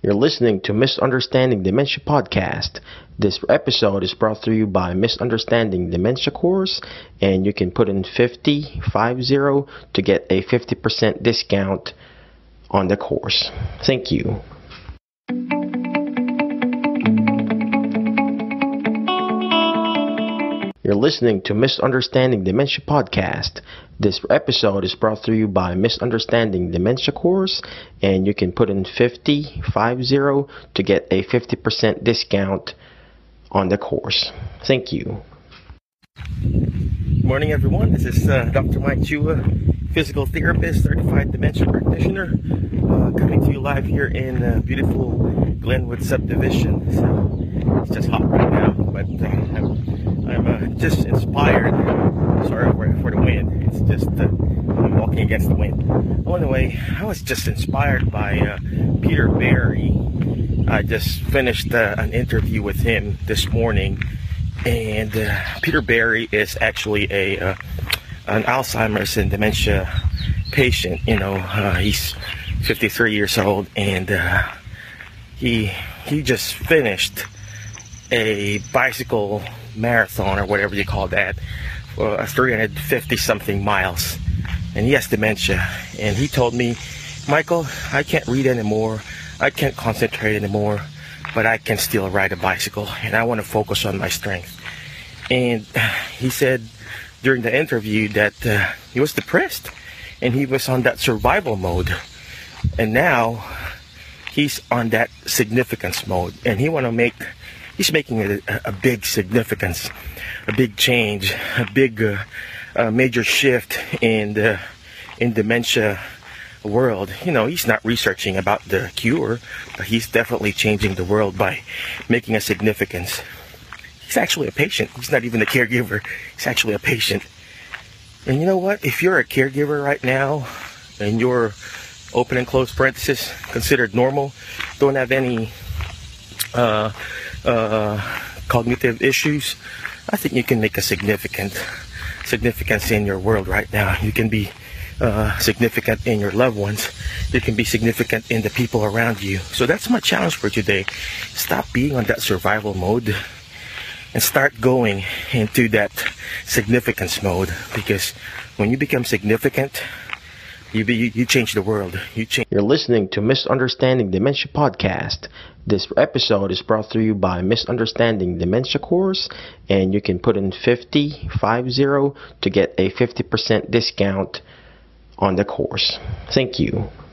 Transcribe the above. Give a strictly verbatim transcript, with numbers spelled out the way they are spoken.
You're listening to Misunderstanding Dementia Podcast. This episode is brought to you by Misunderstanding Dementia Course, and you can put in fifty, five zero, to get a fifty percent discount on the course. Thank you. You're listening to Misunderstanding Dementia Podcast. This episode is brought to you by Misunderstanding Dementia Course, and you can put in fifty, five zero, to get a fifty percent discount on the course. Thank you. Good morning, everyone. This is uh, Doctor Mike Chua, physical therapist, certified dementia practitioner, uh, coming to you live here in uh, beautiful Glenwood subdivision. So it's just hot right now, but uh, I'm, I'm uh, just inspired. Sorry for, for the wind. It's just uh, I'm walking against the wind. Well, anyway, I was just inspired by uh, Peter Barry. I just finished uh, an interview with him this morning, and uh, Peter Barry is actually a uh, an Alzheimer's and dementia patient. You know, uh, he's fifty-three years old, and uh, he he just finished a bicycle marathon, or whatever you call that, for three hundred fifty something miles, and he has dementia. And he told me, Michael, I can't read anymore, I can't concentrate anymore, but I can still ride a bicycle, and I want to focus on my strength. And he said during the interview that uh, he was depressed, and he was on that survival mode, and now he's on that significance mode, and he want to make he's making a, a big significance, a big change, a big uh, uh, major shift in the in dementia world. You know, he's not researching about the cure, but he's definitely changing the world by making a significance. He's actually a patient. He's not even a caregiver. He's actually a patient. And you know what? If you're a caregiver right now, and you're, open and close parenthesis, considered normal, don't have any uh, uh, cognitive issues, I think you can make a significant significance in your world right now. You can be uh, significant in your loved ones. You can be significant in the people around you. So that's my challenge for today. Stop being on that survival mode and start going into that significance mode, because when you become significant, you be, you, you change the world. You change. You're listening to Misunderstanding Dementia Podcast. This episode is brought to you by Misunderstanding Dementia Course, and you can put in fifty, five zero, to get a fifty percent discount on the course. Thank you.